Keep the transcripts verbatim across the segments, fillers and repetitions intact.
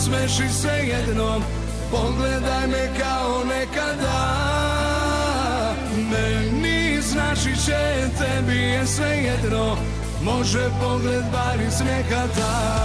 nasmeši se jednom, pogledaj me kao nekada. Meni znači će, tebi je sve jedno, može pogled bar iz smjehata.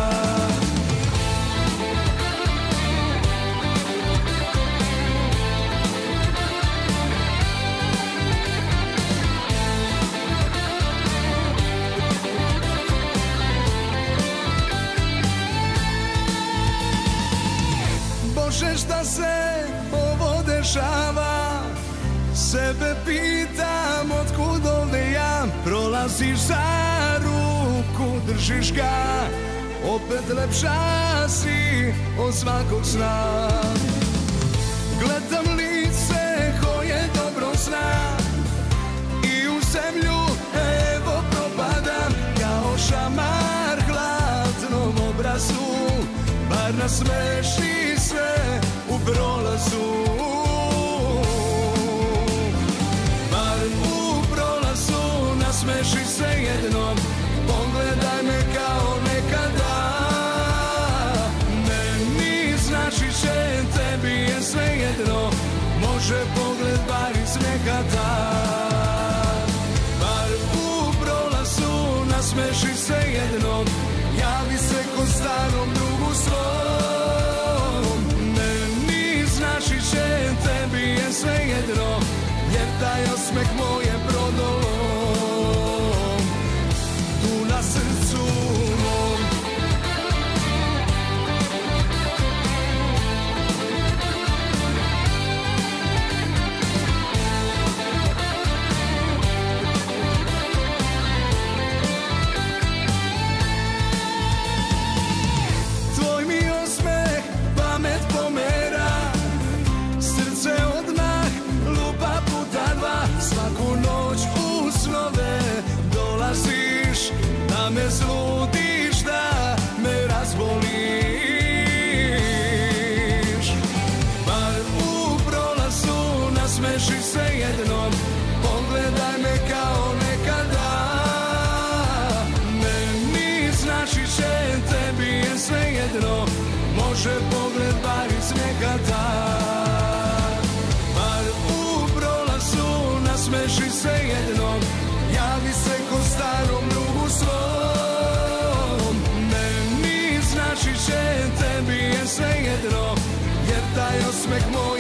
Bože, šta se ovo dešava, sebe pitam otkud ovdje ja. Prolaziš za ruku, držiš ga, opet lepša si od svakog sna. Gledam lice koje dobro zna i u zemlju evo propadam, kao šamar hladnom obrazu, bar nasmeši se u prolazu. Bar u prolazu nasmeši se jednom, pogledaj me kao nekada. Meni znači će, tebi je sve jedno, može pogled bar iz smjehata. Bar u prolazu nasmeši se jednom, javi se ko starom drugu svom. Meni znači će, tebi je sve jedno, jer taj osmeh moj je prodolom tu na srcu mom. Tvoj mi osmeh pamet pomera, srce odmah lupa puta dva. Svaku noć u snove dolaziš, da me zludiš, da me razboliš. Bar u prolazu nasmeši se jednom, pogledaj me kao nekada. Meni znači će, tebi je sve jedno, može pogled bar iz smjehata. Bar u prolazu nasmeši se jednom, javi se ko starom drugu svom. Meni znači će, tebi je sve jedno, jer taj osmeh moj